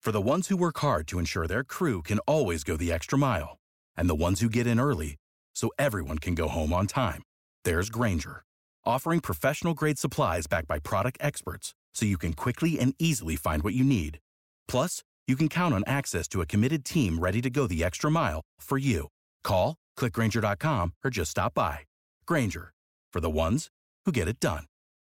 For the ones who work hard to ensure their crew can always go the extra mile, and the ones who get in early so everyone can go home on time, there's Grainger, offering professional-grade supplies backed by product experts so you can quickly and easily find what you need. Plus, you can count on access to a committed team ready to go the extra mile for you. Call, click Grainger.com, or just stop by. Grainger, for the ones who get it done.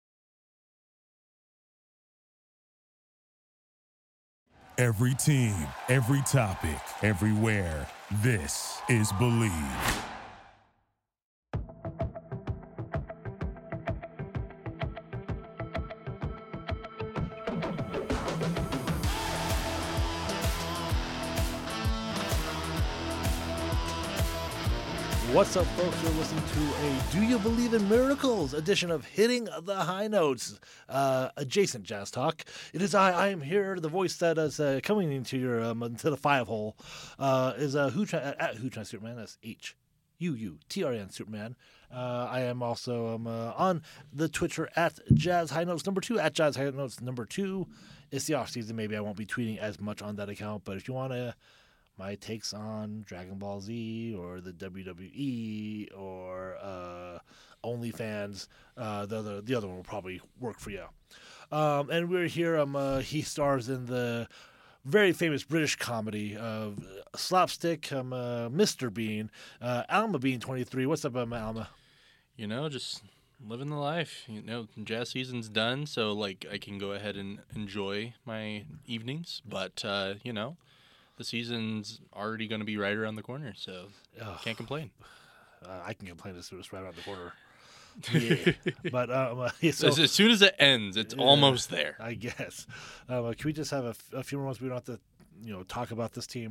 Every team, every topic, everywhere. This is Believe. What's up, folks? You're listening to a Do You Believe in Miracles edition of Hitting the High Notes, adjacent jazz talk. It is I am here, the voice that is coming into your into the five hole is Hootron Superman. That's HUUTRN Superman. I am also on the Twitter at Jazz High Notes number 2 at Jazz High Notes number 2. It's the off season. Maybe I won't be tweeting as much on that account, but if you want to. My takes on Dragon Ball Z or the WWE or OnlyFans, the other one will probably work for you. And we're here. He stars in the very famous British comedy of Slapstick. Mr. Bean, Alma Bean 23. What's up, Alma? You know, just living the life. You know, jazz season's done, so like I can go ahead and enjoy my evenings. But you know. The season's already going to be right around the corner, so can't complain. I can complain as soon as it's right around the corner. Yeah. But so, as soon as it ends, it's almost there. I guess. Can we just have a few more months? We don't have to, talk about this team.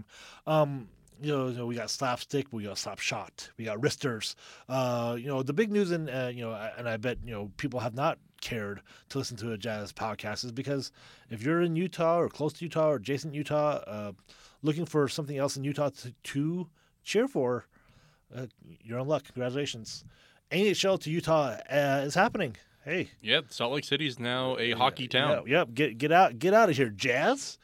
We got Slapstick, we got Slapshot, we got Wristers. The big news, and I bet people have not cared to listen to a jazz podcast is because if you're in Utah or close to Utah or adjacent Utah, looking for something else in Utah to cheer for, you're in luck. Congratulations. NHL to Utah is happening. Hey. Yep, Salt Lake City is now a hockey town. Yep. Get out of here, Jazz.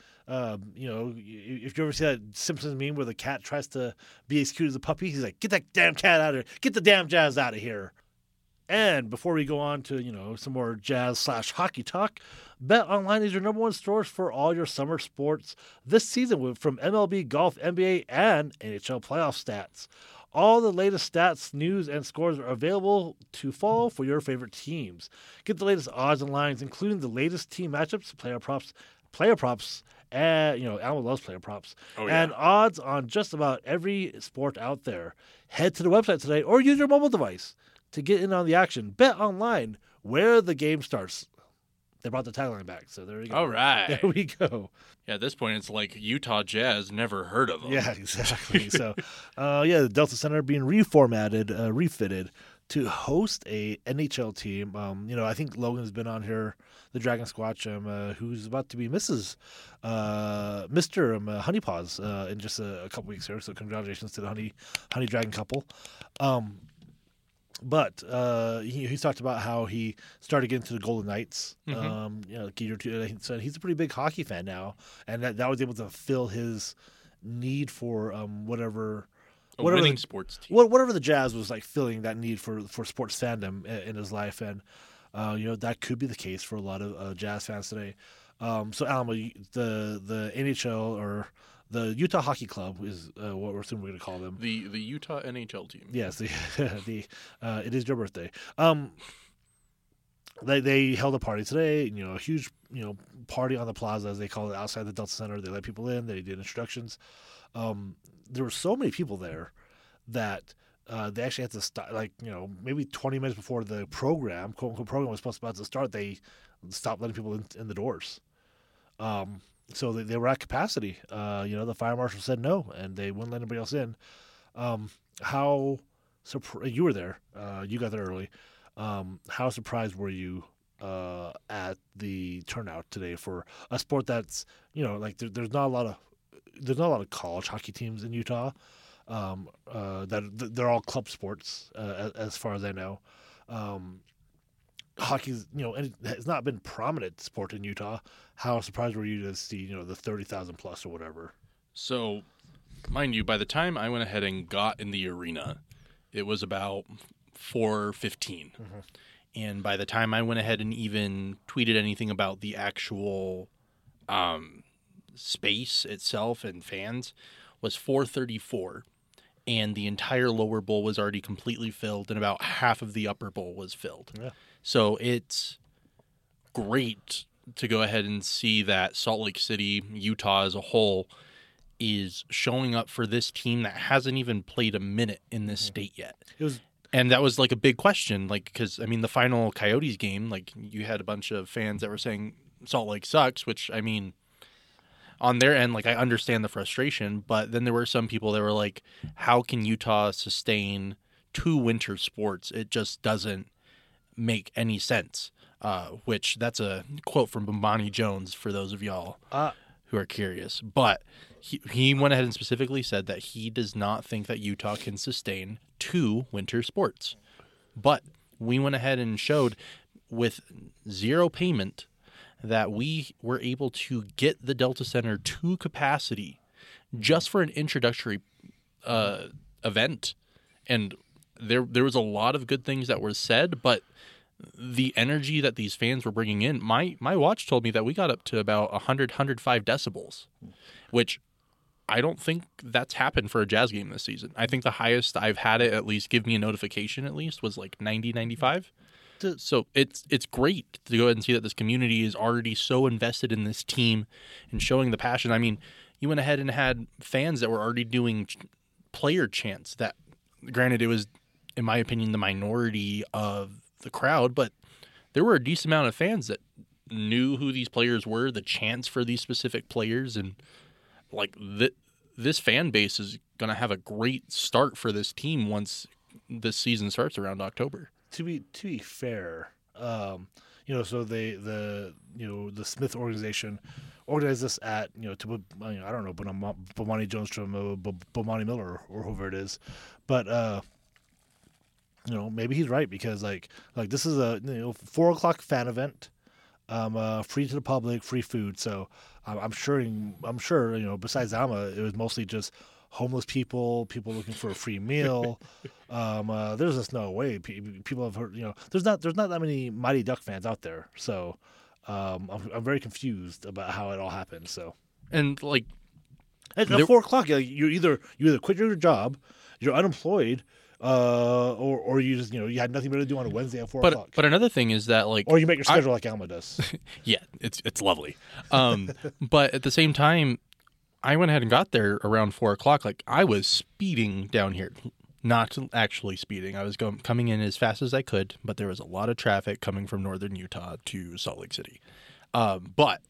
If you ever see that Simpsons meme where the cat tries to be as cute as a puppy, he's like, "Get that damn cat out of here! Get the damn Jazz out of here!" And before we go on to some more jazz/hockey talk, BetOnline is your number one source for all your summer sports this season, from MLB, golf, NBA, and NHL playoff stats. All the latest stats, news, and scores are available to follow for your favorite teams. Get the latest odds and lines, including the latest team matchups, player props. And Alma loves player props. Oh, yeah. And odds on just about every sport out there. Head to the website today or use your mobile device to get in on the action. Bet online, where the game starts. They brought the tagline back, so there we go. All right. There we go. Yeah, at this point, it's like Utah Jazz, never heard of them. Yeah, exactly. So, the Delta Center being refitted to host a NHL team. I think Logan's been on here, the Dragon Squatch, who's about to be Mr. Honeypaws in just a couple weeks here. So congratulations to the Honey Dragon couple. But he's talked about how he started getting to the Golden Knights, a year or two. So he's a pretty big hockey fan now, and that was able to fill his need for whatever winning sports team. Whatever the Jazz was like filling that need for sports fandom in his life, and that could be the case for a lot of Jazz fans today. So Alma, the NHL or the Utah Hockey Club is what we're assuming we're going to call them. The Utah NHL team. Yes, it is your birthday. They held a party today. A huge party on the plaza, as they call it, outside the Delta Center. They let people in. They did introductions. There were so many people there that they actually had to stop. Maybe 20 minutes before the program, quote unquote program, was supposed to start. They stopped letting people in the doors. So they were at capacity. The fire marshal said no, and they wouldn't let anybody else in. How you were there? You got there early. How surprised were you at the turnout today for a sport that's there's not a lot of college hockey teams in Utah. That they're all club sports as far as I know. hockey's, and it has not been prominent sport in Utah. How surprised were you to see, the 30,000 plus or whatever? So, mind you, by the time I went ahead and got in the arena, it was about 4:15. And by the time I went ahead and even tweeted anything about the actual space itself and fans, was 4:34. And the entire lower bowl was already completely filled, and about half of the upper bowl was filled. Yeah. So it's great to go ahead and see that Salt Lake City, Utah as a whole, is showing up for this team that hasn't even played a minute in this state yet. And that was like a big question, because the final Coyotes game, you had a bunch of fans that were saying Salt Lake sucks, which on their end, I understand the frustration, but then there were some people that were like, how can Utah sustain 2 winter sports? It just doesn't make any sense. Which that's a quote from Bomani Jones for those of y'all who are curious. But he went ahead and specifically said that he does not think that Utah can sustain 2 winter sports. But we went ahead and showed with zero payment that we were able to get the Delta Center to capacity just for an introductory event. And there was a lot of good things that were said, but the energy that these fans were bringing in, my watch told me that we got up to about 105 decibels, which I don't think that's happened for a Jazz game this season. I think the highest I've had it at least give me a notification at least was 90, 95. So it's great to go ahead and see that this community is already so invested in this team and showing the passion. You went ahead and had fans that were already doing player chants that, granted, it was, in my opinion, the minority of the crowd, but there were a decent amount of fans that knew who these players were, the chants for these specific players, and this fan base is going to have a great start for this team once this season starts around October. To be fair, so the Smith organization organized this at I don't know, but Bomani Jones from Bomani Miller or whoever it is, but maybe he's right, because this is a 4:00 fan event, free to the public, free food. So I'm sure besides Alma, it was mostly just homeless people looking for a free meal. There's just no way people have heard. There's not that many Mighty Duck fans out there. So I'm very confused about how it all happened. So and at 4:00, you either quit your job, you're unemployed, or you just you had nothing better to do on a Wednesday at 4:00. But another thing is that or you make your schedule like Alma does. Yeah, it's lovely. But at the same time, I went ahead and got there around 4:00. I was speeding down here, not actually speeding. I was coming in as fast as I could, but there was a lot of traffic coming from northern Utah to Salt Lake City. But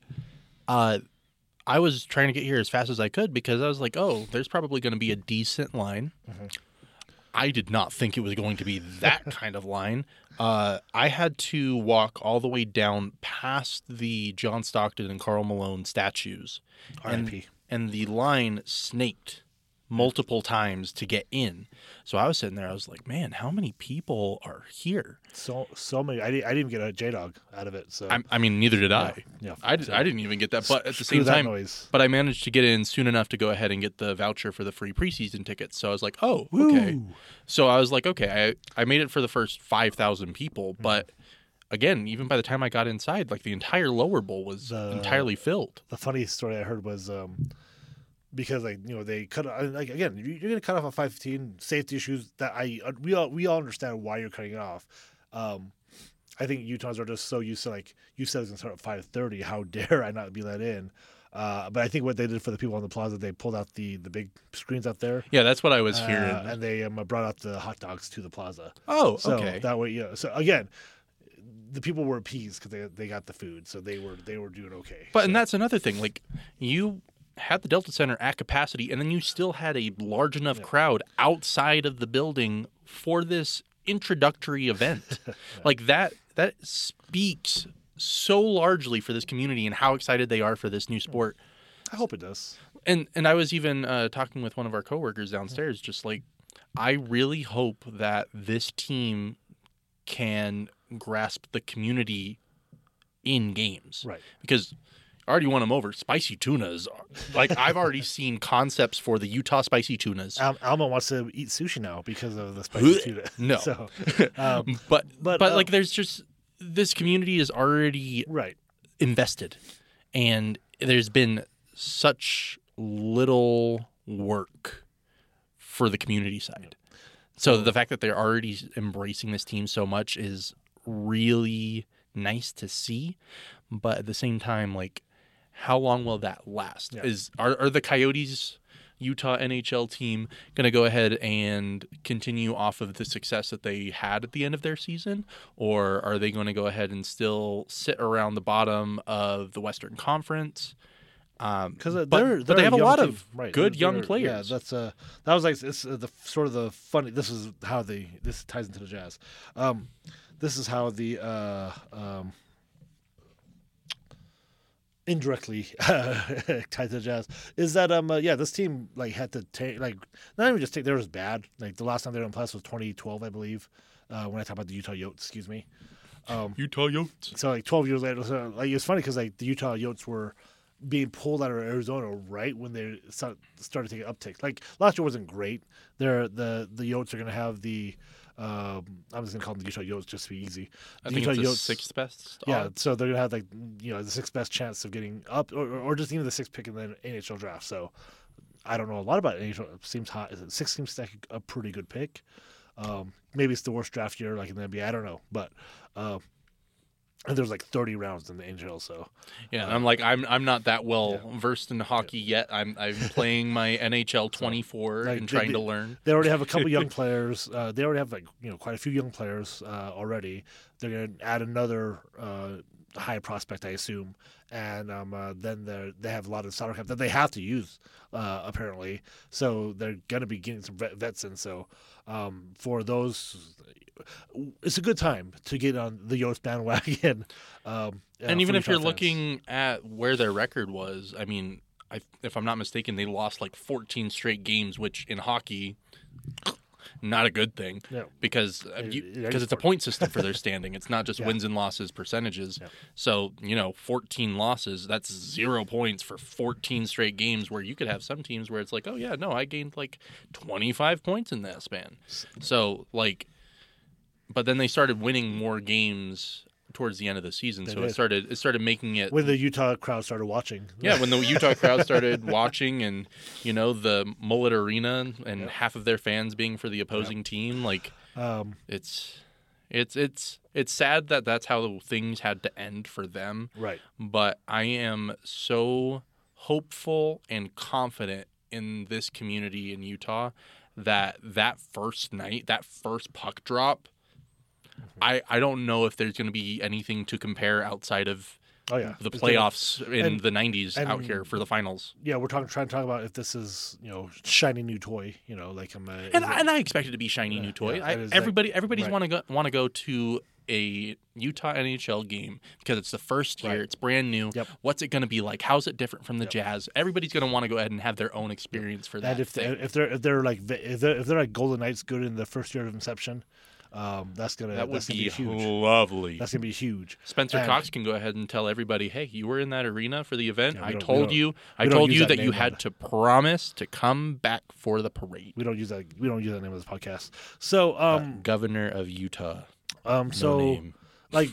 I was trying to get here as fast as I could because I was like, oh, there's probably going to be a decent line. Mm-hmm. I did not think it was going to be that kind of line. I had to walk all the way down past the John Stockton and Karl Malone statues. R.I.P. And the line snaked multiple times to get in. So I was sitting there. I was like, man, how many people are here? So many. I didn't even get a J-Dog out of it. So neither did I. Yeah. I didn't even get that. But at the same time, but I managed to get in soon enough to go ahead and get the voucher for the free preseason tickets. So I was like, oh, okay. Woo. So I was like, okay, I made it for the first 5,000 people. But again, even by the time I got inside, the entire lower bowl was entirely filled. The funny story I heard was because they cut again, you're going to cut off at 5:15, safety issues that we all understand why you're cutting it off. I think Utahns are just so used to you said it's going to start at 5:30. How dare I not be let in? But I think what they did for the people on the plaza, they pulled out the big screens out there. Yeah, that's what I was hearing. And they brought out the hot dogs to the plaza. Oh, so okay. That way, So again, the people were appeased because they got the food, so they were doing okay. But and that's another thing. You had the Delta Center at capacity, and then you still had a large enough crowd outside of the building for this introductory event. That speaks so largely for this community and how excited they are for this new sport. I hope it does. And I was even talking with one of our coworkers downstairs, just I really hope that this team can grasp the community in games. Right. Because I already won them over. Spicy tunas. Like, I've already seen concepts for the Utah spicy tunas. Alma wants to eat sushi now because of the spicy tuna. No. So, but like, there's just, this community is already right. invested. And there's been such little work for the community side. So the fact that they're already embracing this team so much is really nice to see. But at the same time, like, how long will that last? Yeah. Are the Coyotes Utah NHL team going to go ahead and continue off of the success that they had at the end of their season? Or are they going to go ahead and still sit around the bottom of the Western Conference? Because But they have a lot of good young Yeah, players. that was like it's the sort of the funny. This is how this ties into the Jazz. This is how the indirectly tied to the Jazz is that this team like had to take like not even just take they were just bad. Like the last time they were in playoffs was 2012, I believe. When I talk about the Utah Yotes, excuse me. Utah Yotes. So like 12 years later, so like it's funny because like the Utah Yotes were being pulled out of Arizona right when they started taking upticks. Like last year wasn't great. The Yotes are going to have the I'm just going to call them the Utah Yotes just to be easy. I think Utah it's the Yotes, sixth best. yeah. odds. So they're going to have like the sixth best chance of getting up, or just even the sixth pick in the NHL draft. So I don't know a lot about NHL. It seems hot. Six seems like a pretty good pick. Maybe it's the worst draft year like in the NBA. I don't know, but. And there's like 30 rounds in the NHL, so Yeah, and I'm like I'm not that well versed in hockey yet. I'm playing my NHL 24 like, and trying to learn. They already have a couple young players. They already have like quite a few young players already. They're going to add another high prospect, I assume, and then they have a lot of salary cap that they have to use apparently. So they're going to be getting some vets in. So for those. It's a good time to get on the Yotes bandwagon. And even if Utah you're fans. looking at where their record was, I mean, if I'm not mistaken, they lost like 14 straight games, which in hockey, not a good thing. No. Because it's a point system for their standing. It's not just wins and losses percentages. Yeah. So, 14 losses, that's 0 points for 14 straight games, where you could have some teams where it's like, oh, yeah, no, I gained like 25 points in that span. So, like... But then they started winning more games towards the end of the season, so it started making it when the Utah crowd started watching. Yeah, when the Utah crowd started watching, and the Mullet Arena and half of their fans being for the opposing team, like it's sad that that's how things had to end for them. Right. But I am so hopeful and confident in this community in Utah that first night, that first puck drop. I don't know if there's going to be anything to compare outside of the playoffs in the 90s out here for the finals. Yeah, we're trying to talk about if this is shiny new toy. Like and I expect it to be shiny new toy. Everybody's want to go to a Utah NHL game because it's the first year, it's brand new. Yep. What's it going to be like? How's it different from the Jazz? Everybody's going to want to go ahead and have their own experience for that. And if they're like Golden Knights good in the first year of inception. That's gonna be huge. Lovely. That's gonna be huge. Spencer Cox can go ahead and tell everybody, "Hey, you were in that arena for the event. Yeah, I told you that you had to promise to come back for the parade." We don't use that. We don't use that name of this podcast. So, Governor of Utah. So, name. like,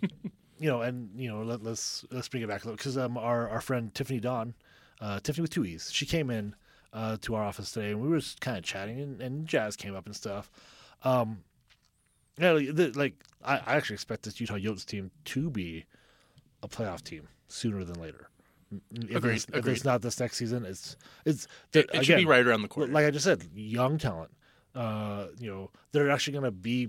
let's bring it back a little because our friend Tiffany Dawn, Tiffany with two E's, she came in to our office today and we were just kind of chatting and Jazz came up and stuff. Yeah, I actually expect this Utah Yotes team to be a playoff team sooner than later. If it's not this next season, it should be right around the corner. Like I just said, young talent. They're actually going to be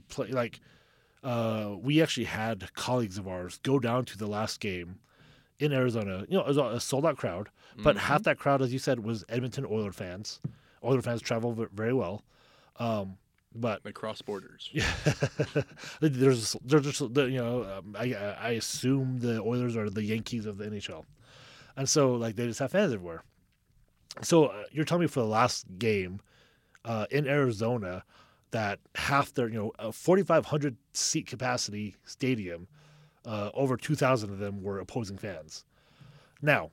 we actually had colleagues of ours go down to the last game in Arizona. It was a sold out crowd, but half that crowd, as you said, was Edmonton Oilers fans. Oilers fans travel very well. But they cross borders. Yeah, there's just I assume the Oilers are the Yankees of the NHL, and so like they just have fans everywhere. So you're telling me for the last game in Arizona, that half their, a 4,500 seat capacity stadium, over 2,000 of them were opposing fans. Now,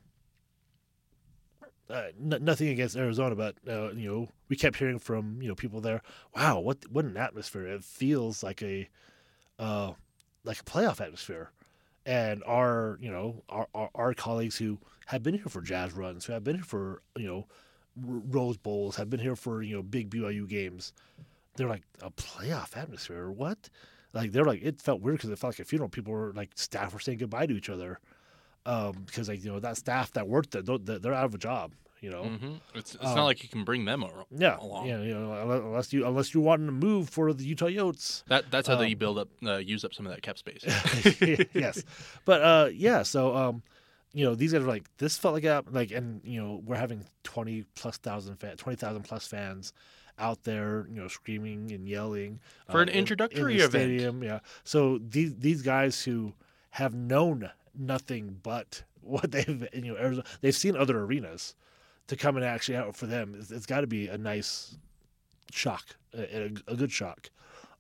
nothing against Arizona, but we kept hearing from people there. Wow, what an atmosphere! It feels like a playoff atmosphere. And our colleagues who have been here for Jazz runs, who have been here for Rose Bowls, have been here for big BYU games, they're like, a playoff atmosphere or what? Like they're like, it felt weird because it felt like a funeral. People were like, staff were saying goodbye to each other. Because that staff that worked there, they're out of a job. Mm-hmm. It's not like you can bring them along. Unless you want to move for the Utah Yotes. That's how they use up some of that cap space. Yes, but So these guys are like, this felt like and we're having 20,000 plus fans out there, screaming and yelling for an introductory in the event. Stadium, yeah. So these guys who have known nothing but what Arizona, they've seen other arenas, to come and actually out for them, it's got to be a nice shock, a good shock.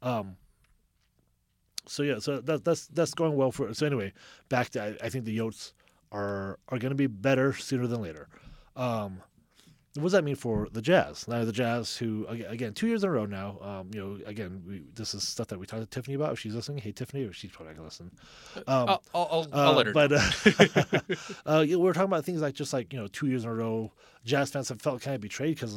So that's going well for. So anyway, back to I think the Yotes are going to be better sooner than later. What does that mean for the Jazz? Now the Jazz, who again 2 years in a row now, this is stuff that we talked to Tiffany about. If she's listening, hey Tiffany, or she's probably not going to listen. I'll let her. But we're talking about things like 2 years in a row. Jazz fans have felt kind of betrayed because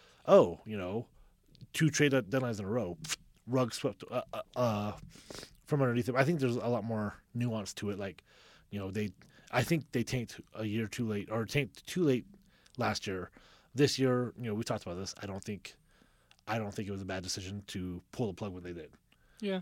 2 trade deadlines in a row, rug swept from underneath them. I think there's a lot more nuance to it. I think they tanked a year too late, or tanked too late last year. This year, we talked about this. I don't think it was a bad decision to pull the plug when they did. Yeah.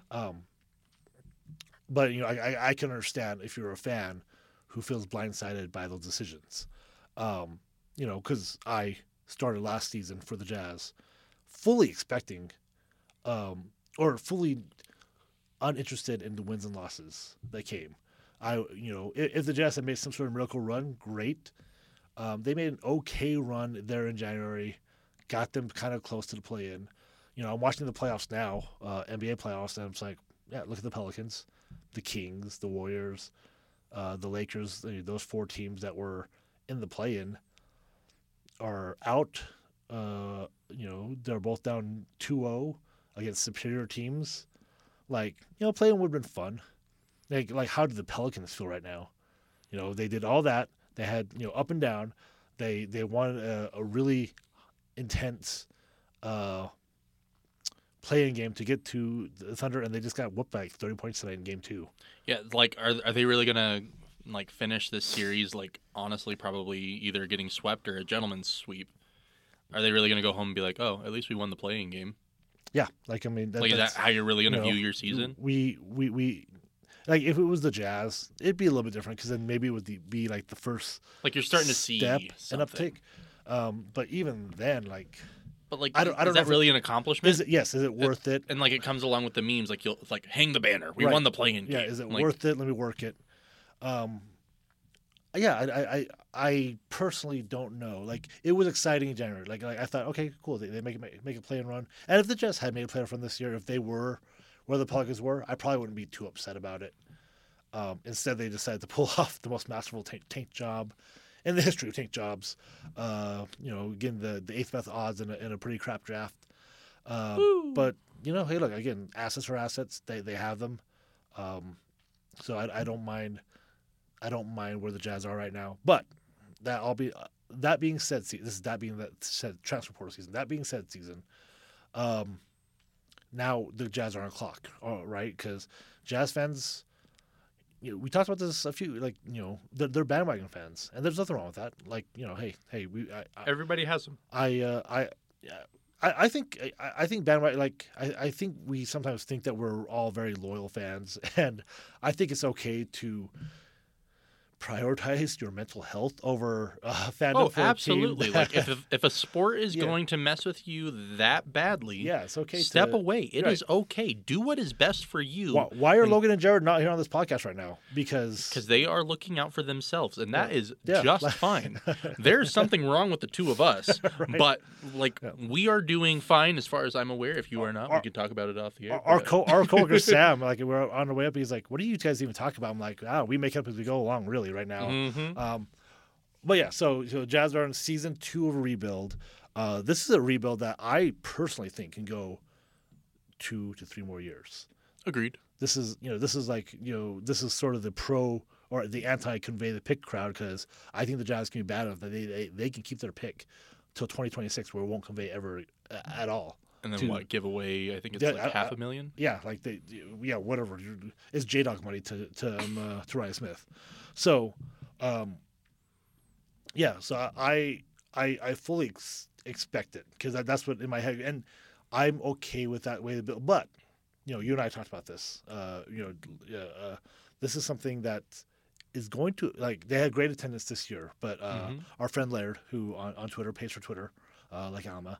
But I can understand if you're a fan who feels blindsided by those decisions. Because I started last season for the Jazz, fully expecting, or fully uninterested in the wins and losses that came. If the Jazz had made some sort of miracle run, great. They made an okay run there in January, got them kind of close to the play-in. I'm watching the playoffs now, NBA playoffs, and I'm just like, yeah, look at the Pelicans, the Kings, the Warriors, the Lakers. Those 4 teams that were in the play-in are out. They're both down 2-0 against superior teams. Play-in would have been fun. How do the Pelicans feel right now? They did all that. They had up and down. They won a really intense play-in game to get to the Thunder, and they just got whooped by 30 points tonight in Game 2. Yeah, are they really gonna finish this series honestly probably either getting swept or a gentleman's sweep? Are they really gonna go home and be like, oh, at least we won the play-in game? Yeah, is that how you're really gonna view your season? We if it was the Jazz, it'd be a little bit different because then maybe it would be the first you're starting to see step something. and uptick. But even then, but I don't know that really an accomplishment? Is it worth it? And it comes along with the memes, you'll hang the banner. We Right. won the play-in game. Yeah, is it worth it? Let me work it. I personally don't know. It was exciting in January. I thought, okay, cool. They make a play-in run. And if the Jazz had made a play-in run this year, if they were where the Pelicans were, I probably wouldn't be too upset about it. Instead, they decided to pull off the most masterful tank job in the history of tank jobs. Getting the 8th best odds in a pretty crap draft. But hey, look, again, assets are assets. They have them. So I don't mind. I don't mind where the Jazz are right now. But that being said, transfer portal season. That being said, season. Now the Jazz are on a clock, right? Because Jazz fans, we talked about this a few, they're bandwagon fans, and there's nothing wrong with that. Hey, everybody has them. I think bandwagon, I think we sometimes think that we're all very loyal fans, and I think it's okay to prioritize your mental health over fandom. Oh, for a team absolutely. that- Like if a sport is Yeah. going to mess with you that badly, yeah, it's okay. step to, away. It is right. okay. Do what is best for you. Why are Logan and Jared not here on this podcast right now? Because They are looking out for themselves, and that is Yeah. just fine. There's something wrong with the two of us, but like we are doing fine as far as I'm aware. If you are not, we can talk about it off the air. our coworker Sam, like we're on the way up, he's like, "What do you guys even talk about?" I'm like, "We make it up as we go along, really, right now." Mhm. But yeah, so Jazz are in season 2 of a rebuild. This is a rebuild that I personally think can go 2 to 3 more years. Agreed. This is this is sort of the pro or the anti-convey the pick crowd, because I think the Jazz can be bad enough that they can keep their pick till 2026, where it won't convey ever at all. And then to- give away? I think it's Yeah, like $500,000. Yeah, like whatever. It's J-Dog money to Ryan Smith. So, so I fully expect it, because that's what in my head, and I'm okay with that way to build. But you and I talked about this. This is something that is going to, like, they had great attendance this year, but our friend Laird, who on Twitter pays for Twitter, like Alma,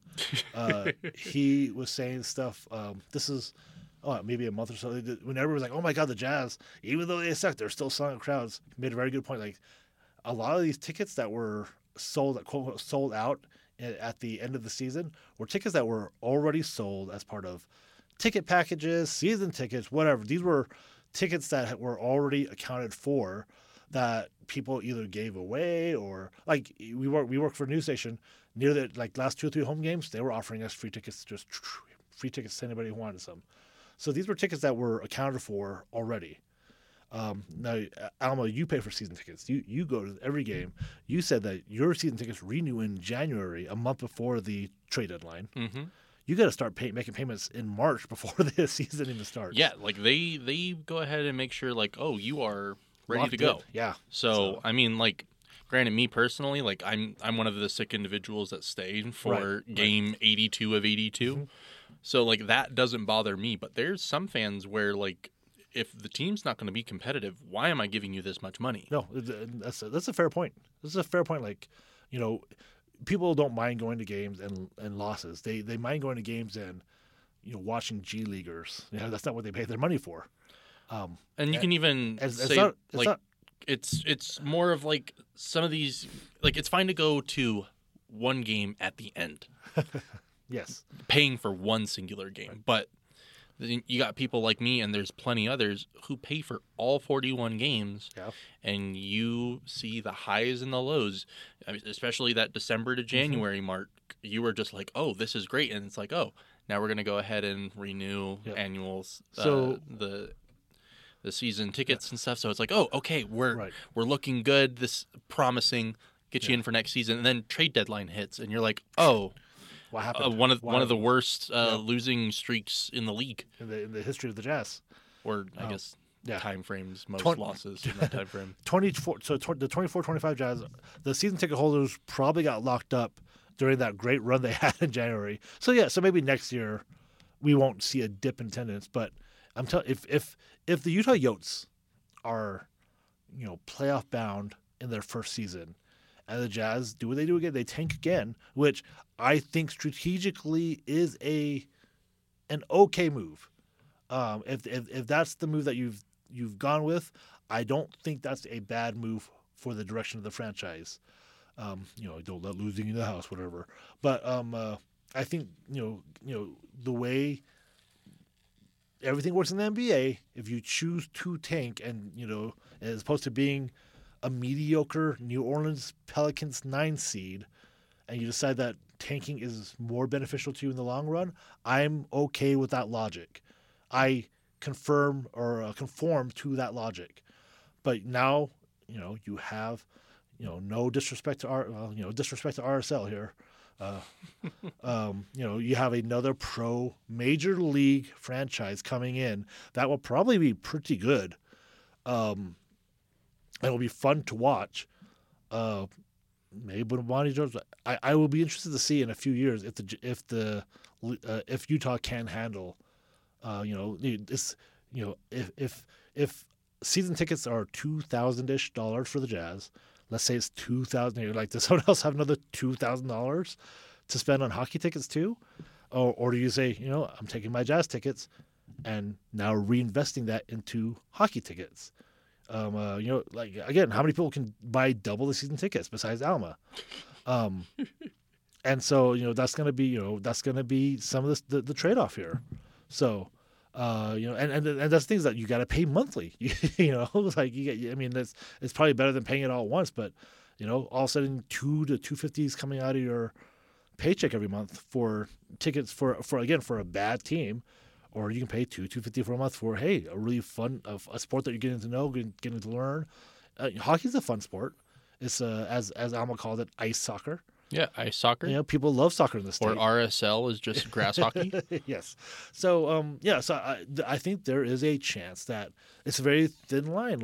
he was saying stuff. This is maybe a month or so, when everyone was like, "Oh my God, the Jazz, even though they suck, they're still selling crowds." He made a very good point. Like, a lot of these tickets that were sold, quote unquote, sold out at the end of the season were tickets that were already sold as part of ticket packages, season tickets, whatever. These were tickets that were already accounted for, that people either gave away, or like we work for a news station near the last 2 or 3 home games. They were offering us free tickets, just free tickets to anybody who wanted some. So these were tickets that were accounted for already. Now, Alma, you pay for season tickets. You go to every game. You said that your season tickets renew in January, a month before the trade deadline. Mm-hmm. You got to start making payments in March before the season even starts. Yeah, like they go ahead and make sure, like, oh, you are ready Locked to go. in. Yeah. So I mean, like, granted, me personally, like, I'm one of the sick individuals that stayed for game 82 of 82. Mm-hmm. So like that doesn't bother me. But there's some fans where, like, if the team's not going to be competitive, why am I giving you this much money? No, that's a fair point. This is a fair point. Like, people don't mind going to games and losses. They mind going to games and watching G Leaguers. That's not what they pay their money for. And you can even say it's more of like some of these, like, it's fine to go to one game at the end. Yes. Paying for one singular game. But then you got people like me, and there's plenty others who pay for all 41 games, and you see the highs and the lows. I mean, especially that December to January mark, you were just like, oh, this is great. And it's like, oh, now we're going to go ahead and renew annuals, So the season tickets and stuff. So it's like, oh, okay, we're looking good. This promising, get you in for next season. And then trade deadline hits, and you're like, oh, what happened? One of the worst losing streaks in the league in the history of the Jazz, or I guess time frames, most losses in that time frame. 24. So the 24-25 Jazz, the season ticket holders probably got locked up during that great run they had in January. So maybe next year we won't see a dip in attendance. But I'm telling, if the Utah Yotes are playoff bound in their first season, and the Jazz do what they do again, they tank again, which I think strategically is an okay move. If that's the move that you've gone with, I don't think that's a bad move for the direction of the franchise. Don't let losing in the house, whatever. But I think the way everything works in the NBA, if you choose to tank and as opposed to being a mediocre New Orleans Pelicans 9 seed, and you decide that tanking is more beneficial to you in the long run, I'm okay with that logic. I conform to that logic. But now, you have, no disrespect to disrespect to RSL here. You have another pro major league franchise coming in that will probably be pretty good. It'll be fun to watch. Maybe Bonnie Jones. I will be interested to see in a few years if Utah can handle, if season tickets are $2,000-ish for the Jazz. Let's say it's $2,000. You're like, does someone else have another $2,000 to spend on hockey tickets too? Or do you say, I'm taking my Jazz tickets and now reinvesting that into hockey tickets? Like, again, how many people can buy double the season tickets besides Alma? And so, that's going to be some of the trade-off here. So, and that's things that you got to pay monthly. Like it's probably better than paying it all at once. But all of a sudden, $2 to $250 coming out of your paycheck every month for tickets for a bad team, or you can pay $250 for a month for a really fun a sport that you're getting to know, getting to learn. Hockey's a fun sport. It's as Alma called it, ice soccer. Yeah, ice soccer. People love soccer in the state. Or RSL is just grass hockey. Yes. So, so I think there is a chance that it's a very thin line,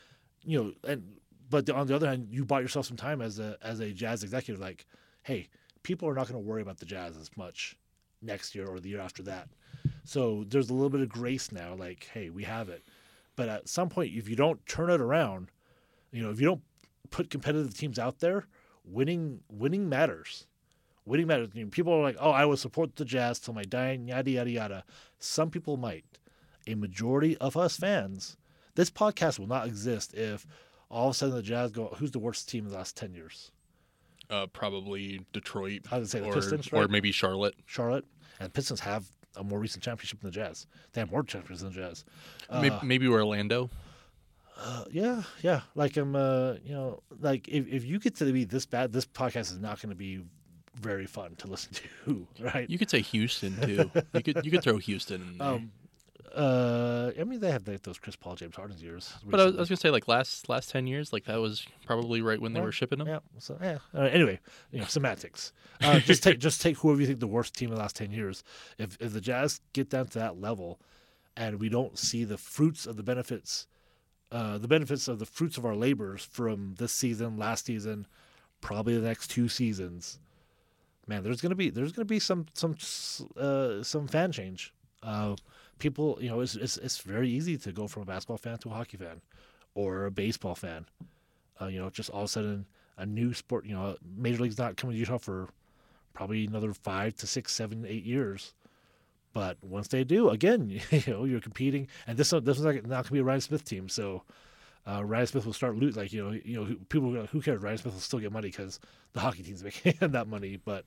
but on the other hand, you bought yourself some time as a Jazz executive. Like, hey, people are not going to worry about the Jazz as much next year or the year after that. So there's a little bit of grace now. Like, hey, we have it. But at some point, if you don't turn it around, if you don't put competitive teams out there, winning matters. Winning matters. People are like, oh, I will support the Jazz till my dying, yada, yada, yada. Some people might. A majority of us fans, this podcast will not exist if all of a sudden the Jazz go, who's the worst team in the last 10 years? Probably Detroit. I would say the Pistons, right? Or maybe Charlotte. And Pistons have a more recent championship than the Jazz. They have more championships than the Jazz. Maybe Orlando. Yeah. Like like if you get to be this bad, this podcast is not going to be very fun to listen to, right? You could say Houston too. you could throw Houston in there. They have those Chris Paul, James Harden years. But I was going to say, like last 10 years, like that was probably right when they were shipping them. Yeah. So anyway, semantics. Just take whoever you think the worst team in the last 10 years. If the Jazz get down to that level, and we don't see the fruits of the benefits of the fruits of our labors from this season, last season, probably the next 2 seasons, man, there's gonna be some fan change. People, it's very easy to go from a basketball fan to a hockey fan, or a baseball fan. Just all of a sudden a new sport. Major League's not coming to Utah for probably another 5 to 6, 7, 8 years. But once they do, again, you're competing, and this one's not going to be a Ryan Smith team. So Ryan Smith will start losing. People who cares? Ryan Smith will still get money because the hockey team's making that money. But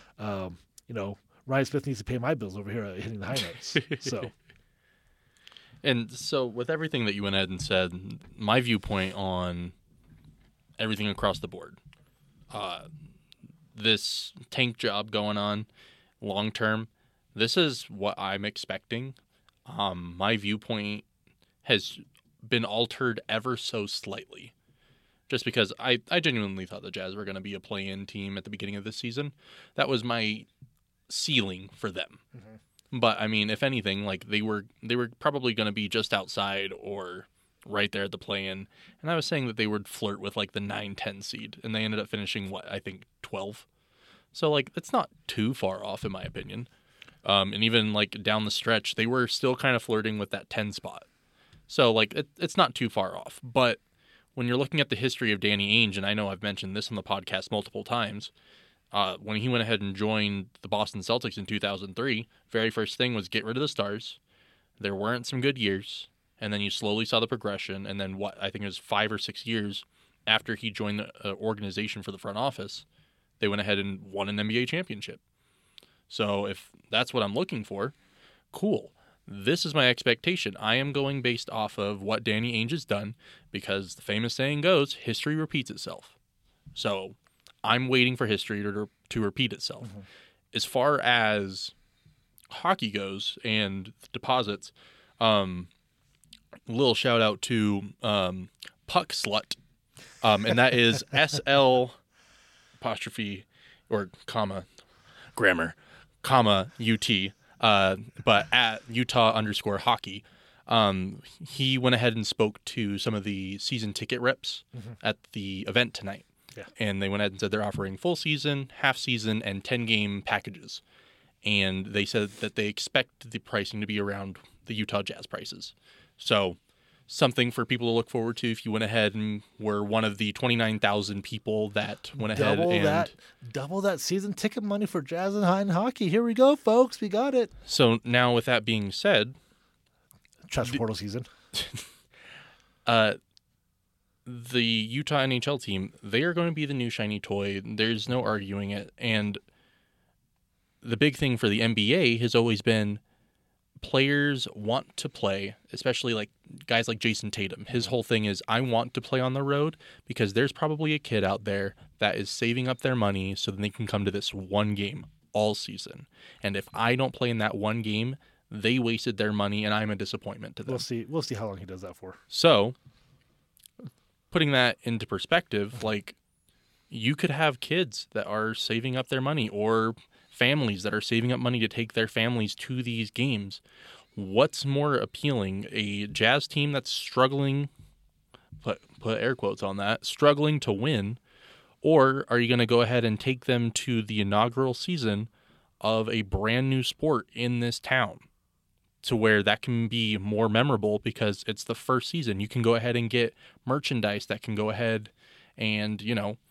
Ryan Smith needs to pay my bills over here hitting the high notes. So. And so, with everything that you went ahead and said, my viewpoint on everything across the board, this tank job going on long term. This is what I'm expecting. My viewpoint has been altered ever so slightly. Just because I genuinely thought the Jazz were going to be a play-in team at the beginning of the season. That was my ceiling for them. Mm-hmm. But, I mean, if anything, like they were probably going to be just outside or right there at the play-in. And I was saying that they would flirt with, like, the 9-10 seed. And they ended up finishing, 12? So, like, it's not too far off, in my opinion. And even like down the stretch, they were still kind of flirting with that 10 spot. So like it's not too far off. But when you're looking at the history of Danny Ainge, and I know I've mentioned this on the podcast multiple times, when he went ahead and joined the Boston Celtics in 2003, very first thing was get rid of the stars. There weren't some good years, and then you slowly saw the progression. And then I think it was 5 or 6 years after he joined the organization for the front office, they went ahead and won an NBA championship. So if that's what I'm looking for, cool. This is my expectation. I am going based off of what Danny Ainge has done because the famous saying goes, history repeats itself. So I'm waiting for history to repeat itself. Mm-hmm. As far as hockey goes and deposits, little shout out to Puck Slut, and that is SL apostrophe or comma grammar. UT, but at Utah_hockey. He went ahead and spoke to some of the season ticket reps at the event tonight. Yeah. And they went ahead and said they're offering full season, half season, and 10-game packages. And they said that they expect the pricing to be around the Utah Jazz prices. So something for people to look forward to if you went ahead and were one of the 29,000 people that went ahead and double that season ticket money for Jazz and High hockey. Here we go, folks. We got it. So now, with that being said, transfer portal season. The Utah NHL team, they are going to be the new shiny toy. There's no arguing it. And the big thing for the NBA has always been players want to play, especially like guys like Jason Tatum. His whole thing is, I want to play on the road because there's probably a kid out there that is saving up their money so that they can come to this one game all season. And if I don't play in that one game, they wasted their money and I'm a disappointment to them. We'll see how long he does that for. So, putting that into perspective, like, you could have kids that are saving up their money or families that are saving up money to take their families to these games. What's more appealing? A Jazz team that's struggling, put air quotes on that, struggling to win, or are you going to go ahead and take them to the inaugural season of a brand new sport in this town to where that can be more memorable because it's the first season? You can go ahead and get merchandise that can go ahead and,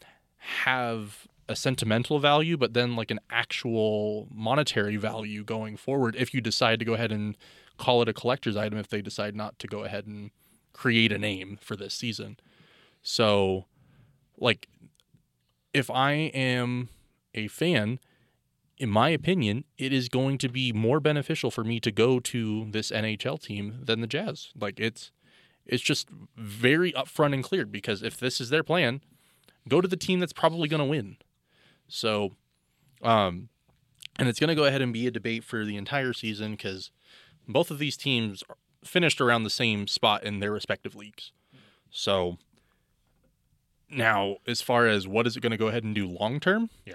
have a sentimental value, but then like an actual monetary value going forward if you decide to go ahead and call it a collector's item if they decide not to go ahead and create a name for this season. So, like, if I am a fan, in my opinion, it is going to be more beneficial for me to go to this NHL team than the Jazz. Like, it's just very upfront and clear, because if this is their plan, go to the team that's probably going to win. So, and it's going to go ahead and be a debate for the entire season because both of these teams finished around the same spot in their respective leagues. So, now, as far as what is it going to go ahead and do long term? Yeah.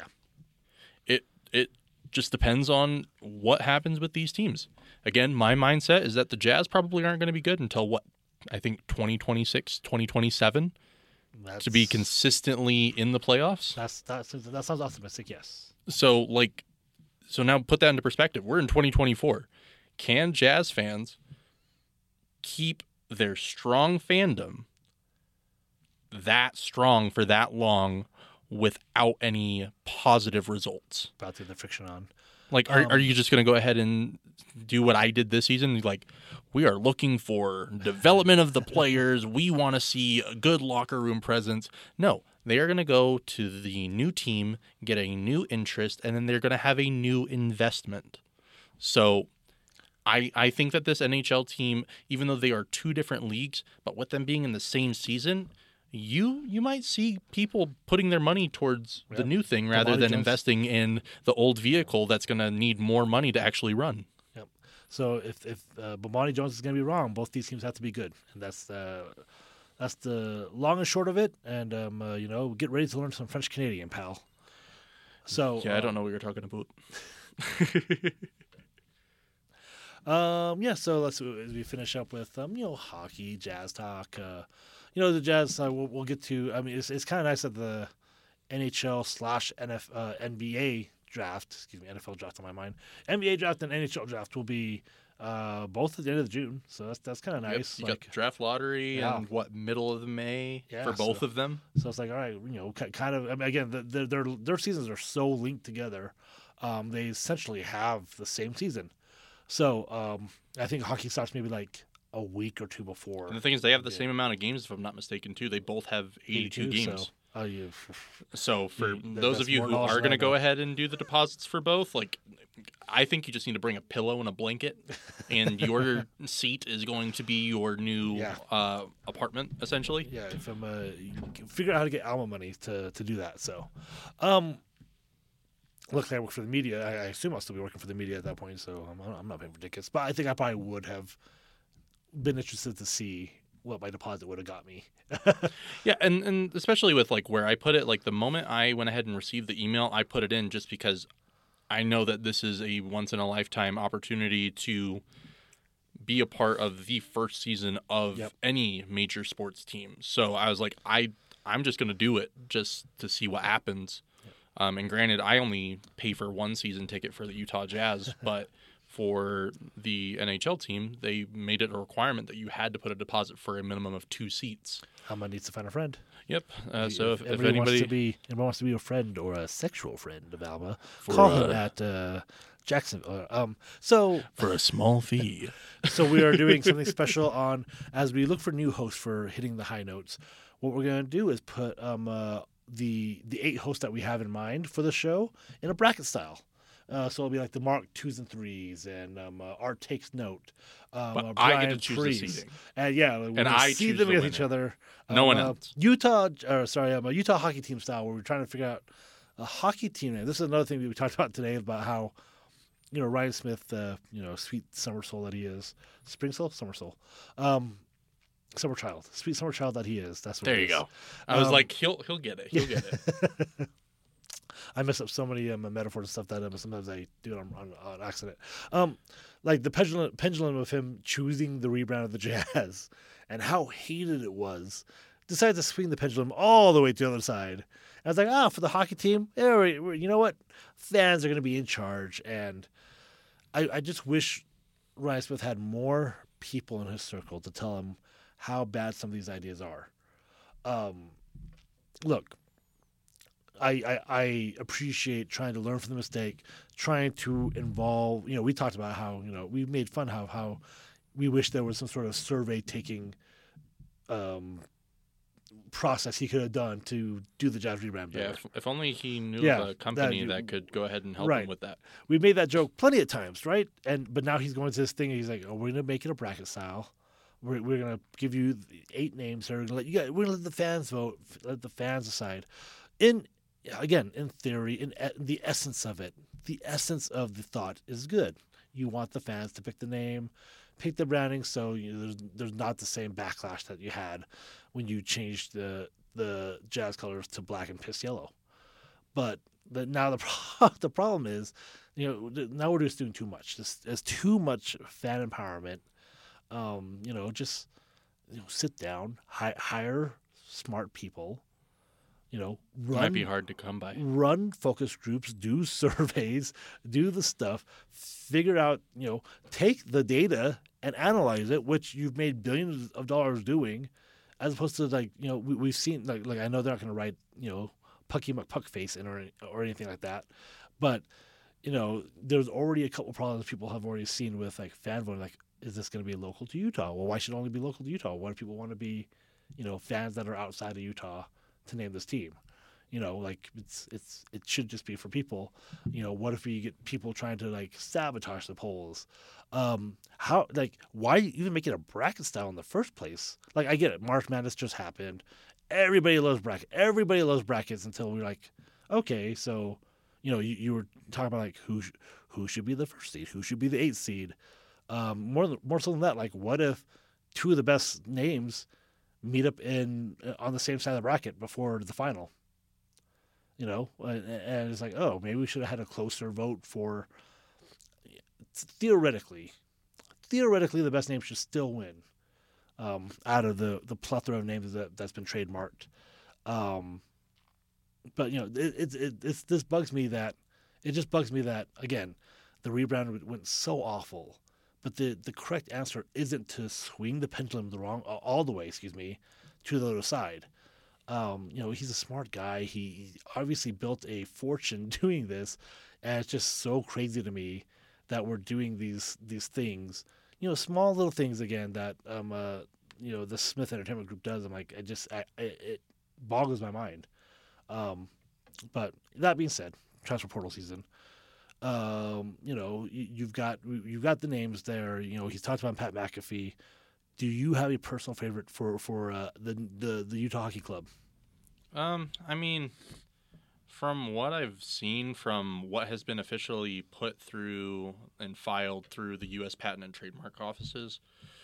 It just depends on what happens with these teams. Again, my mindset is that the Jazz probably aren't going to be good until I think 2026, 2027 to be consistently in the playoffs. That sounds optimistic, yes. So now put that into perspective. We're in 2024. Can Jazz fans keep their strong fandom that strong for that long without any positive results? About to the friction on. Like, are you just going to go ahead and do what I did this season? Like, we are looking for development of the players. We want to see a good locker room presence. No, they are going to go to the new team, get a new interest, and then they're going to have a new investment. So I think that this NHL team, even though they are two different leagues, but with them being in the same season, you might see people putting their money towards the new thing rather than investing in the old vehicle that's going to need more money to actually run. Yep. So if Bomani Jones is going to be wrong, both these teams have to be good, and that's the long and short of it. And get ready to learn some French Canadian, pal. So yeah, I don't know what you're talking about. So as we finish up with hockey, Jazz talk. The Jazz, we'll get to. I mean, it's kind of nice that the NHL/NBA draft, NFL draft on my mind, NBA draft and NHL draft will be both at the end of June. So that's kind of nice. Yep, you got the draft lottery and middle of May for both of them. So it's like, all right, kind of. I mean, again, their seasons are so linked together. They essentially have the same season. So I think hockey starts maybe like a week or two before. And the thing is, they have the same amount of games, if I'm not mistaken, too. They both have 82 games. So for those of you who are going to go ahead and do the deposits for both, like, I think you just need to bring a pillow and a blanket, and your seat is going to be your new apartment, essentially. Yeah, if I'm figure out how to get Alma money to do that. So, luckily I work for the media. I assume I'll still be working for the media at that point, so I'm not paying for tickets. But I think I probably would have been interested to see what my deposit would have got me. Yeah, and especially with like where I put it, like the moment I went ahead and received the email, I put it in just because I know that this is a once in a lifetime opportunity to be a part of the first season of any major sports team. So I was like, I'm just going to do it just to see what happens. And granted, I only pay for one season ticket for the Utah Jazz, but for the NHL team, they made it a requirement that you had to put a deposit for a minimum of 2 seats. Alma needs to find a friend. Yep. So if anybody wants to be a friend or a sexual friend of Alma, call him at Jacksonville. So for a small fee. So we are doing something special on as we look for new hosts for hitting the high notes. What we're going to do is put the 8 hosts that we have in mind for the show in a bracket style. So it'll be like the Mark 2s and 3s and Art Takes Note. But Brian I get to choose Priest. the seating. And yeah, and I see choose them the against each winner. other. No one else. Utah hockey team style, where we're trying to figure out a hockey team name. This is another thing that we talked about today about how, Ryan Smith, sweet summer soul that he is, spring soul, summer soul, summer child, sweet summer child that he is. That's what. There it you is. go. I was like, he'll get it. He'll get it. I mess up so many metaphors and stuff that sometimes I do it on accident. Like the pendulum of him choosing the rebrand of the Jazz and how hated it was. Decided to swing the pendulum all the way to the other side. And I was like, for the hockey team, you know what? Fans are going to be in charge. And I just wish Ryan Smith had more people in his circle to tell him how bad some of these ideas are. Look, I appreciate trying to learn from the mistake, trying to involve, we talked about how, we made fun of how we wish there was some sort of survey taking process he could have done to do the Jazz rebrand better. Yeah, if only he knew Yeah, a company that could go ahead and help right. him with that. We made that joke plenty of times, right? But now he's going to this thing and he's like, we're going to make it a bracket style. We're going to give you 8 names. We're going to let the fans vote, let the fans decide. In theory, in the essence of it, the essence of the thought is good. You want the fans to pick the name, pick the branding, so there's not the same backlash that you had when you changed the Jazz colors to black and piss yellow. But now the problem is, now we're just doing too much. There's too much fan empowerment. Just sit down, hire smart people. It might be hard to come by. Run focus groups, do surveys, do the stuff, figure out, take the data and analyze it, which you've made billions of dollars doing, as opposed to we've seen like I know they're not going to write Pucky McPuckface in or anything like that, but there's already a couple problems people have already seen with like fan voting. Like, is this going to be local to Utah? Well, why should it only be local to Utah? Why do people want to be fans that are outside of Utah to name this team? It should just be for people. What if we get people trying to sabotage the polls? Why even make it a bracket style in the first place? I get it. March Madness just happened. Everybody loves bracket. Everybody loves brackets until we're like, okay, so you were talking about who should be the first seed, who should be the 8th seed. More so than that, what if 2 of the best names meet up on the same side of the bracket before the final? And it's like, oh, maybe we should have had a closer vote for. Theoretically, the best name should still win. Out of the plethora of names that's been trademarked. But this bugs me that it just bugs me that again, the rebrand went so awful. But the correct answer isn't to swing the pendulum all the way, to the other side. He's a smart guy. He obviously built a fortune doing this, and it's just so crazy to me that we're doing these things. Small little things again that the Smith Entertainment Group does. I'm like, it boggles my mind. But that being said, transfer portal season. You've got the names there. He's talked about Pat McAfee. Do you have a personal favorite for the Utah Hockey Club? I mean, from what I've seen, from what has been officially put through and filed through the U.S. Patent and Trademark offices,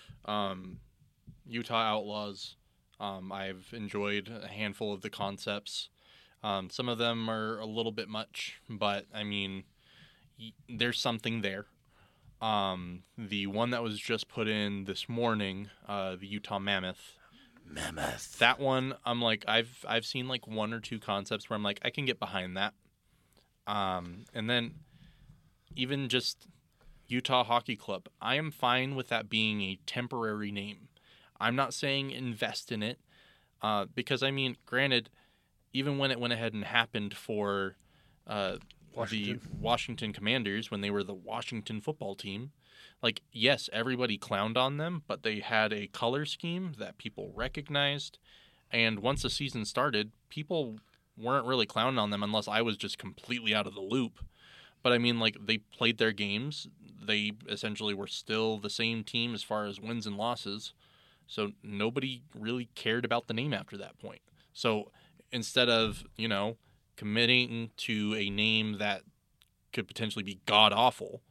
Utah Outlaws, I've enjoyed a handful of the concepts. Some of them are a little bit much, but I mean, there's something there. The one that was just put in this morning, the Utah Mammoth. That one, I'm like, I've seen 1 or 2 concepts where I'm like, I can get behind that. And then even just Utah Hockey Club. I am fine with that being a temporary name. I'm not saying invest in it because, I mean, granted, even when it went ahead and happened for the Washington Commanders when they were the Washington football team, like, yes, everybody clowned on them, but they had a color scheme that people recognized. And once the season started, people weren't really clowning on them unless I was just completely out of the loop. But I mean, like, they played their games. They essentially were still the same team as far as wins and losses. So nobody really cared about the name after that point. So instead of, committing to a name that could potentially be god-awful,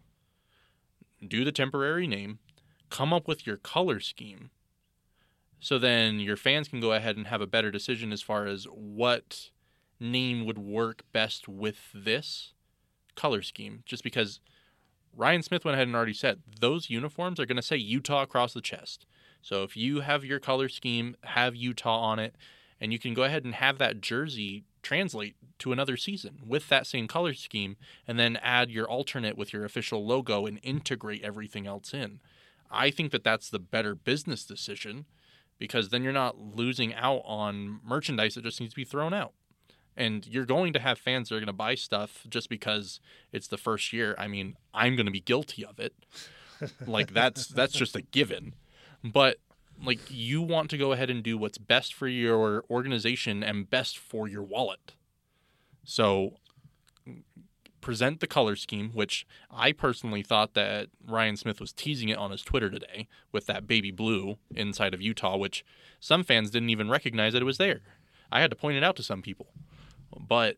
do the temporary name, come up with your color scheme, so then your fans can go ahead and have a better decision as far as what name would work best with this color scheme. Just because Ryan Smith went ahead and already said those uniforms are going to say Utah across the chest. So if you have your color scheme, have Utah on it, and you can go ahead and have that jersey translate to another season with that same color scheme, and then add your alternate with your official logo and integrate everything else in. I think that that's the better business decision, because then you're not losing out on merchandise that just needs to be thrown out. And you're going to have fans that are going to buy stuff just because it's the first year. I mean, I'm going to be guilty of it. Like, that's just a given. But, like, you want to go ahead and do what's best for your organization and best for your wallet. So present the color scheme, which I personally thought that Ryan Smith was teasing it on his Twitter today with that baby blue inside of Utah, which some fans didn't even recognize that it was there. I had to point it out to some people. But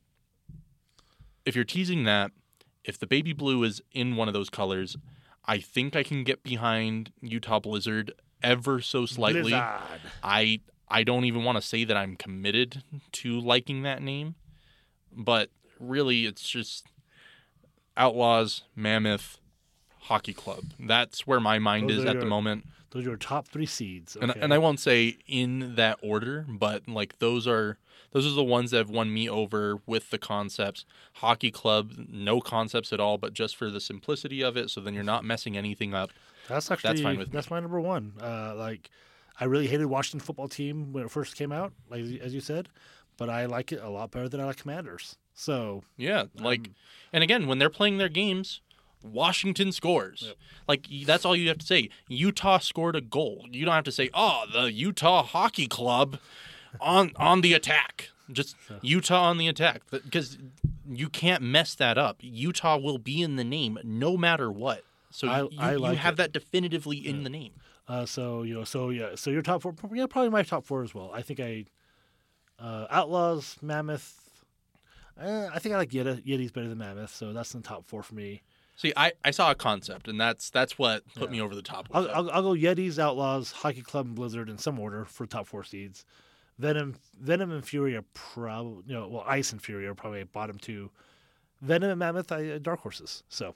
if you're teasing that, if the baby blue is in one of those colors, I think I can get behind Utah Blizzard ever so slightly. Blizzard. I don't even want to say that I'm committed to liking that name, but really it's just Outlaws, Mammoth, Hockey Club. That's where my mind is at the moment. Those are your top 3 seeds. Okay. And I won't say in that order, but like those are the ones that have won me over with the concepts. Hockey Club, no concepts at all, but just for the simplicity of it, so then you're not messing anything up. That's fine with me. That's my number 1. I really hated Washington football team when it first came out, like as you said, but I like it a lot better than I like Commanders. So yeah, and again, when they're playing their games, Washington scores. Yep. Like, that's all you have to say. Utah scored a goal. You don't have to say, "Oh, the Utah Hockey Club on the attack." Just Utah on the attack, because you can't mess that up. Utah will be in the name no matter what. So you have that definitively in the name. So your top 4, probably my top 4 as well. I think Outlaws, Mammoth. I think I like Yeti's better than Mammoth, so that's in the top 4 for me. See, I saw a concept, and that's what put me over the top. I'll go Yetis, Outlaws, Hockey Club, and Blizzard in some order for top 4 seeds. Venom and Fury are probably, Ice and Fury are probably bottom 2. Venom and Mammoth, dark horses. So,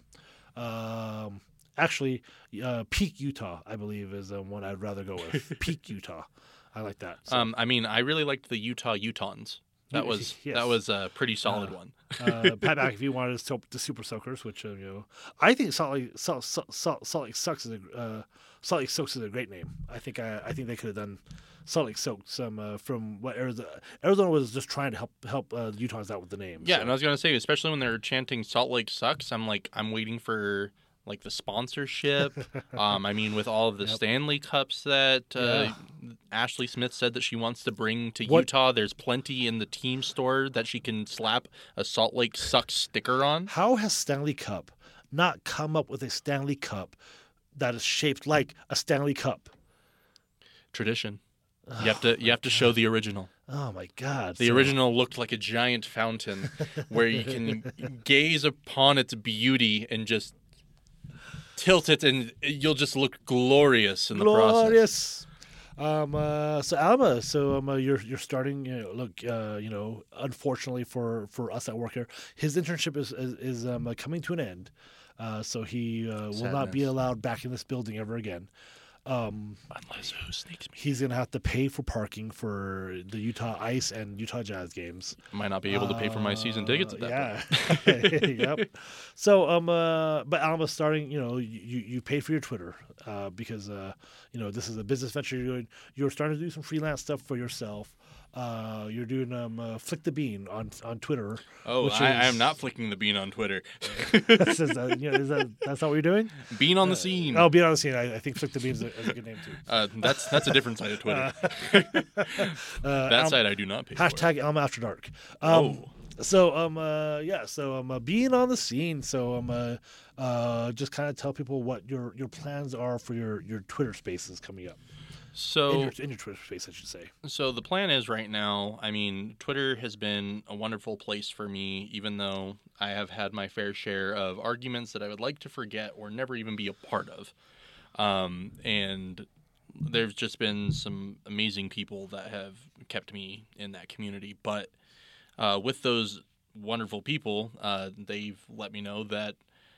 actually, Peak Utah, I believe, is the one I'd rather go with. Peak Utah, I like that. So. I mean, I really liked the Utah Utahns. That was a pretty solid one. Pat McAfee wanted the Super Soakers, which I think Salt Lake Soaks is a great name. I think they could have done Salt Lake Soaked some from what Arizona was just trying to help the Utahns out with the name. Yeah, so. And I was gonna say, especially when they're chanting Salt Lake sucks, I'm waiting for like the sponsorship. I mean, with all of the Stanley Cups that Ashley Smith said that she wants to bring to Utah, there's plenty in the team store that she can slap a Salt Lake Sucks sticker on. How has Stanley Cup not come up with a Stanley Cup that is shaped like a Stanley Cup? Tradition. You have to show the original. Oh my God! The original looked like a giant fountain where you can gaze upon its beauty and just tilt it, and you'll just look glorious in the process. So Alma, you're starting. Unfortunately for us that work here, his internship is coming to an end. So he will not be allowed back in this building ever again. Unless who sneaks me. He's going to have to pay for parking for the Utah Ice and Utah Jazz games. Might not be able to pay for my season tickets at that Yeah. point. Yep. So, but Alma's starting, you paid for your Twitter because, this is a business venture you're doing. You're starting to do some freelance stuff for yourself. You're doing Flick the Bean on Twitter. Oh, I am not flicking the bean on Twitter. That's not what you're doing? Bean on the scene. Oh, Bean on the scene. I think Flick the Bean is a good name too. That's a different side of Twitter. That side I do not pay for. Hashtag Alma After Dark. So being on the scene. So just kind of tell people what your plans are for your Twitter Spaces coming up. So in your Twitter Space, I should say. So the plan is right now, I mean, Twitter has been a wonderful place for me, even though I have had my fair share of arguments that I would like to forget or never even be a part of. And there's just been some amazing people that have kept me in that community. But with those wonderful people, they've let me know that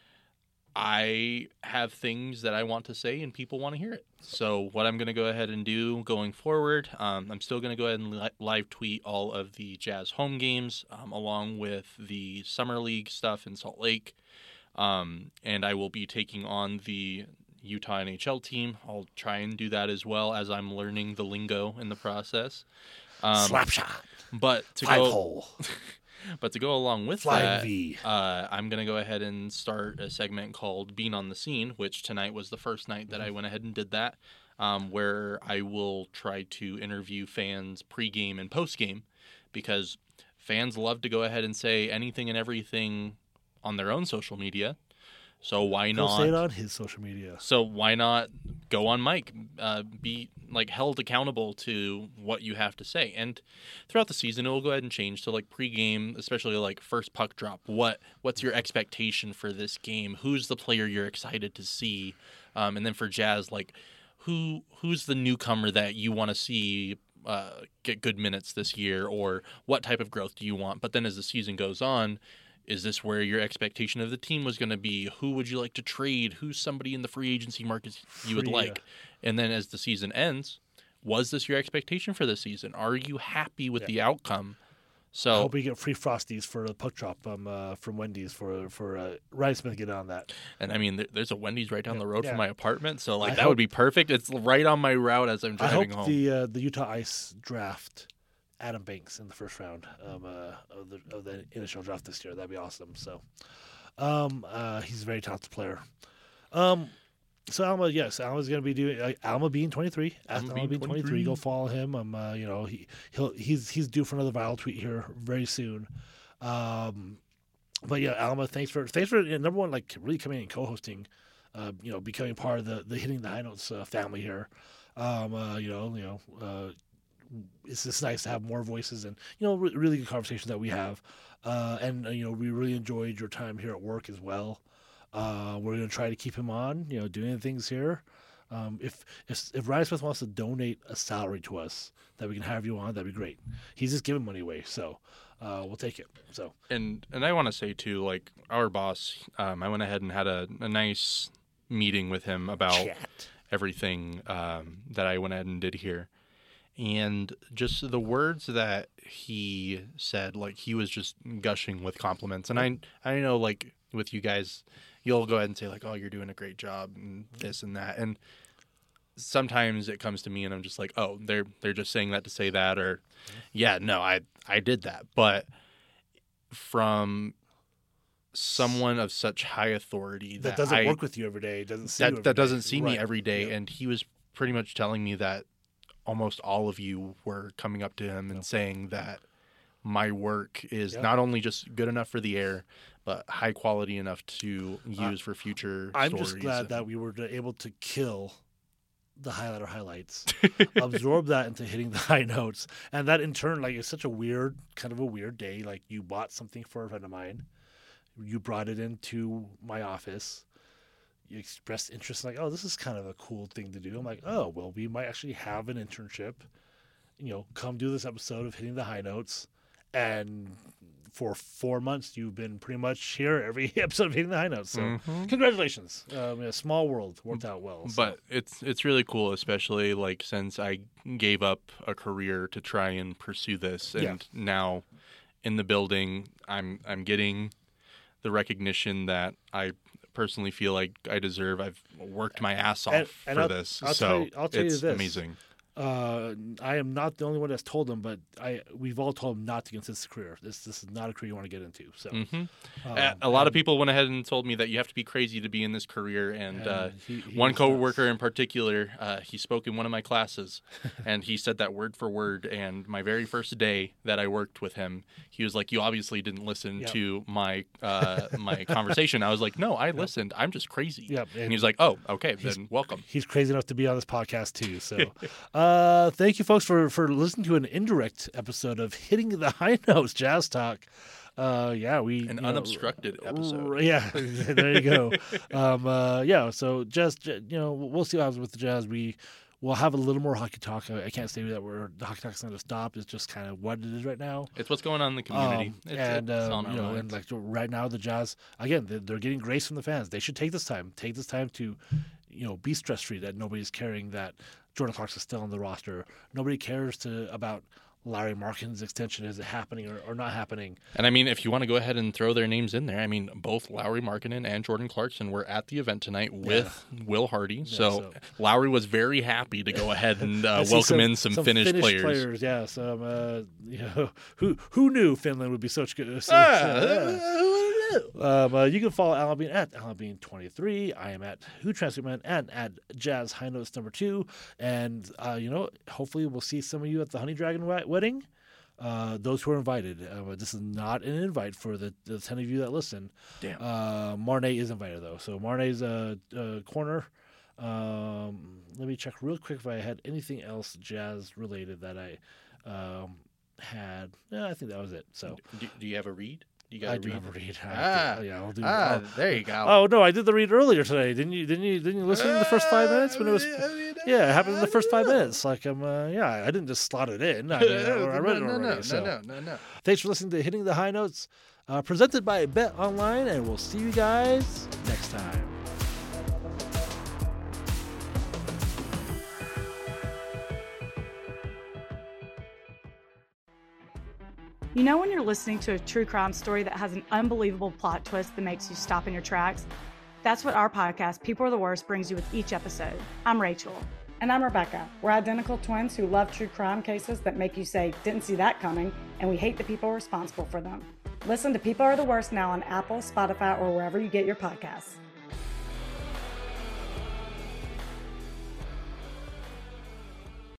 I have things that I want to say and people want to hear it. So what I'm going to go ahead and do going forward, I'm still going to go ahead and live tweet all of the Jazz home games along with the Summer League stuff in Salt Lake. And I will be taking on the Utah NHL team. I'll try and do that as well as I'm learning the lingo in the process. Slap shot. But to Five go hole. But to go along with Flying that, V. I'm going to go ahead and start a segment called Being on the Scene, which tonight was the first night that I went ahead and did that, where I will try to interview fans pregame and postgame, because fans love to go ahead and say anything and everything on their own social media. So why not say it on his social media? So why not go on mic, be like held accountable to what you have to say? And throughout the season, it will go ahead and change. So like pregame, especially like first puck drop, what's your expectation for this game? Who's the player you're excited to see? And then for Jazz, like who's the newcomer that you want to see get good minutes this year, or what type of growth do you want? But then as the season goes on, is this where your expectation of the team was going to be? Who would you like to trade? Who's somebody in the free agency market you would like? And then as the season ends, was this your expectation for the season? Are you happy with the outcome? So I hope we get free Frosties for the puck drop from Wendy's for Ryan Smith get on that. And I mean, there's a Wendy's right down the road Yeah. from my apartment, so like that would be perfect. It's right on my route as I'm driving home. The Utah Ice draft Adam Banks in the first round of the initial draft this year. That'd be awesome. So, he's a very talented player. So Alma's going to be doing Alma Bean 23. Alma Bean 23. Go follow him. He's due for another viral tweet here very soon. But yeah, Alma, thanks for number one, like really coming in and co-hosting. Becoming part of the Hitting the High Notes family here. It's just nice to have more voices and really good conversations that we have, and we really enjoyed your time here at work as well. We're going to try to keep him on, doing things here. If Ryan Smith wants to donate a salary to us that we can have you on, that'd be great. He's just giving money away, so we'll take it. So and I want to say too, like our boss, I went ahead and had a nice meeting with him about everything that I went ahead and did here. And just the words that he said, like he was just gushing with compliments. And I know, like with you guys, you'll go ahead and say like, "Oh, you're doing a great job," and this and that. And sometimes it comes to me, and I'm just like, "Oh, they're just saying that to say that," or, "Yeah, no, I did that." But from someone of such high authority that doesn't work with you every day, doesn't see me every day, and he was pretty much telling me that almost all of you were coming up to him and saying that my work is not only just good enough for the air, but high quality enough to use for future I'm stories. just glad that we were able to kill the highlights, absorb that into Hitting the High Notes. And that in turn, like, it's such a weird day. Like, you bought something for a friend of mine. You brought it into my office. You expressed interest, like, oh, this is kind of a cool thing to do. I'm like, oh, well, we might actually have an internship. Come do this episode of Hitting the High Notes. And for 4 months, you've been pretty much here every episode of Hitting the High Notes. So congratulations. A small world worked out well. So. But it's really cool, especially like since I gave up a career to try and pursue this, and now in the building, I'm getting the recognition that I personally feel like I deserve. I've worked my ass off for this, I'll so tell you it's this. amazing. I am not the only one that's told him, but we've all told him not to get into this career. This is not a career you want to get into. So, a lot of people went ahead and told me that you have to be crazy to be in this career. And one coworker in particular, he spoke in one of my classes, and he said that word for word. And my very first day that I worked with him, he was like, "You obviously didn't listen to my my conversation." I was like, "No, I listened. I'm just crazy." Yep. And he was like, "Oh, okay, then welcome." He's crazy enough to be on this podcast too. So. Thank you, folks, for listening to an indirect episode of Hitting the High Notes Jazz Talk. An unobstructed episode. Yeah, there you go. So just we'll see what happens with the Jazz. We'll have a little more hockey talk. I can't say that the hockey talk's going to stop. It's just kind of what it is right now. It's what's going on in the community. And like right now the Jazz again they're getting grace from the fans. They should take this time to be stress free, that nobody's caring that Jordan Clarkson is still on the roster. Nobody cares about Larry Markin's extension. Is it happening or not happening? And I mean, if you want to go ahead and throw their names in there, I mean, both Larry Markkinen and Jordan Clarkson were at the event tonight with Will Hardy. So Lowry was very happy to go ahead and welcome in some Finnish players. Yeah. So who knew Finland would be such good? You can follow Alan Bean at AlanBean23. I am at Who Translate Man and at Jazz High Notes #2. And hopefully we'll see some of you at the Honey Dragon wedding. Those who are invited. This is not an invite for the 10 of you that listen. Damn. Marnay is invited though. So Marnay's corner. Let me check real quick if I had anything else jazz related that I had. I think that was it. So do you have a read? I do have a read. I'll do. There you go. Oh no, I did the read earlier today. Didn't you listen in the first 5 minutes when it was? Yeah, it happened in the first 5 minutes. Like I didn't just slot it in. I read it already. No. Thanks for listening to Hitting the High Notes, presented by Bet Online, and we'll see you guys next time. You know when you're listening to a true crime story that has an unbelievable plot twist that makes you stop in your tracks? That's what our podcast, People Are the Worst, brings you with each episode. I'm Rachel. And I'm Rebecca. We're identical twins who love true crime cases that make you say, didn't see that coming, and we hate the people responsible for them. Listen to People Are the Worst now on Apple, Spotify, or wherever you get your podcasts.